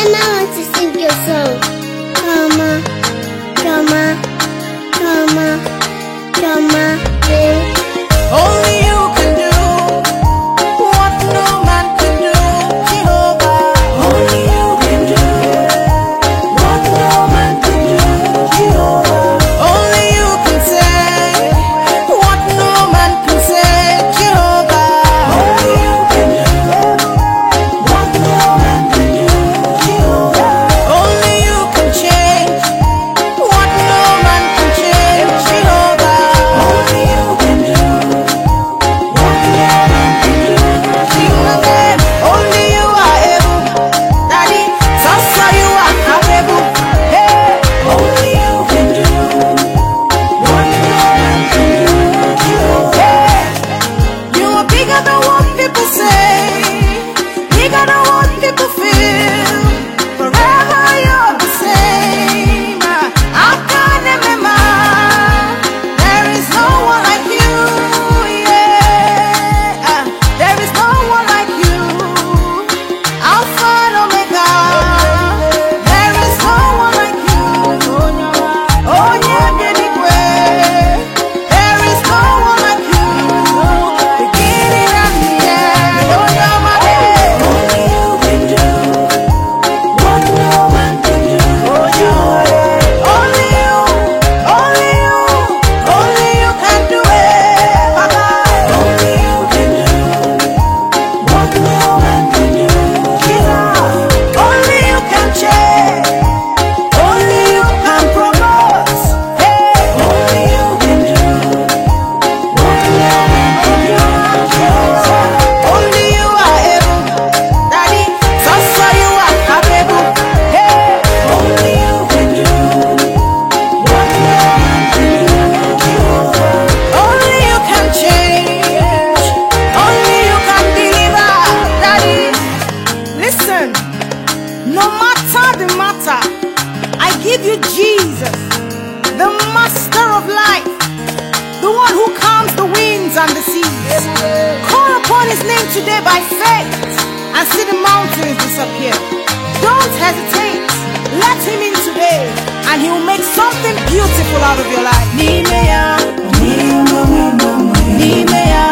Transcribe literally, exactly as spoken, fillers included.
And I want to sing your song. Come on, come on, come on, come on, baby. Only you can do what no man can do, Jehovah. Only you can do what no man can do, Jehovah. Only you can say what no man can say, Jehovah. Only you can do what no man can do, Jehovah. Only you can change what no man can change, Jehovah. Only you can do. Only you are able, Daddy. Sasa you are capable. Hey, only you can do what no man can do. Hey, you are bigger than what people say, bigger than what people feel. Forever you're the same. I can't remember. There is no one like you. Yeah, there is no one like you. Alpha and Omega. There is no one like you. Oh yeah, Benigwe. There is no one like you. Beginning and the end. Oh yeah, my baby. Only you can do what no man can do. Oh yeah. Only you, only you, only you can do it. Baba. Only you can do what no man can do, Jesus. Only you can change. Only you can promote. Hey, only you can do what no man can do, Jesus. Only you are able, Daddy. Sasa you are capable. Hey, only you can do what no man can do, Jesus. Only you can change. Only you can deliver, Daddy. Listen, no matter the matter, I give you Jesus, the master of life, the one who calms the winds and the seas. Call upon his name today by faith and see the mountains disappear. Don't hesitate. Let him in today and he will make something beautiful out of your life. Nimeya, Nimeya, Nimeya.